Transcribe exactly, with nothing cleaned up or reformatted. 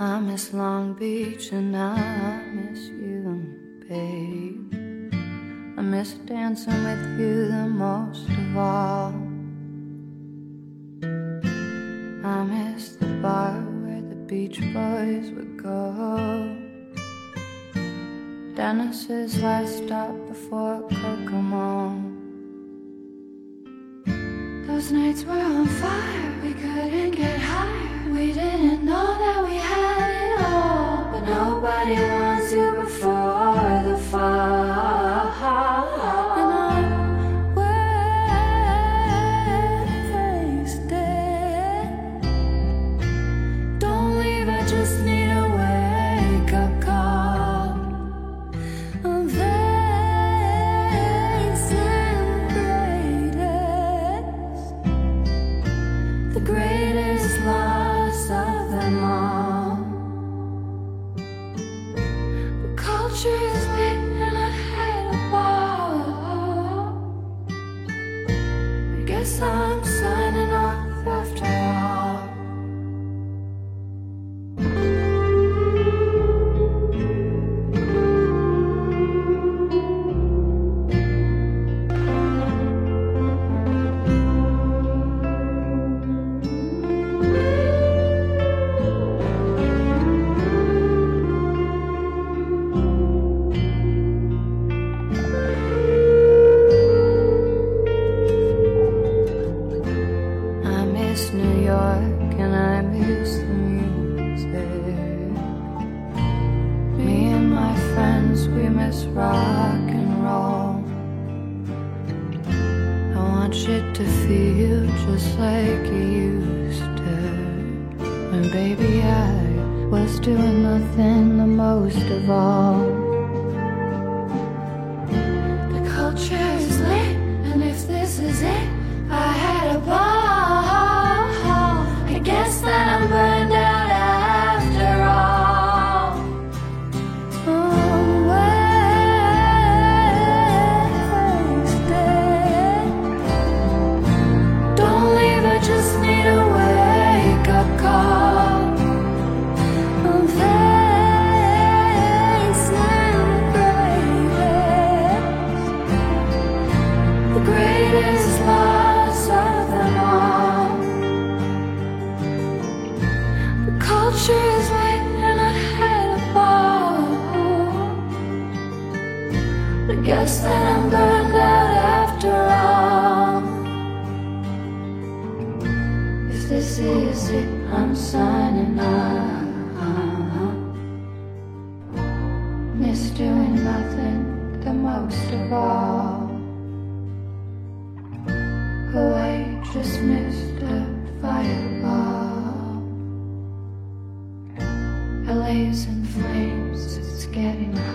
I miss Long Beach and I miss you, babe. I miss dancing with you the most of all. I miss the bar where the Beach Boys would go, Dennis's last stop before Kokomo. Those nights were on fire, we couldn't get higher. We didn't know that we had it all, but nobody wants you before the fall. And I'm wasted. Don't leave, I just need a wake-up call. I'm facing greatest, the greatest loss of them all. The culture is lit and I had a ball. I guess I'm signing off after all. New York and I miss the music. Me and my friends, we miss rock and roll. I want you to feel just like you used to, when baby I was doing nothing the most of all. The culture is lit, and if this is it, I had a ball. I guess that I'm burned out after all. I'm wasted. Don't leave, I just need a wake-up call. I'm facing greatest, the greatest loss of them all. Culture is lit and I had a ball. I guess that I'm burned out after all. If this is it, I'm signing off. Miss doing nothing the most of all. Oh, I just missed a fireball. L A's in flames, it's getting hot.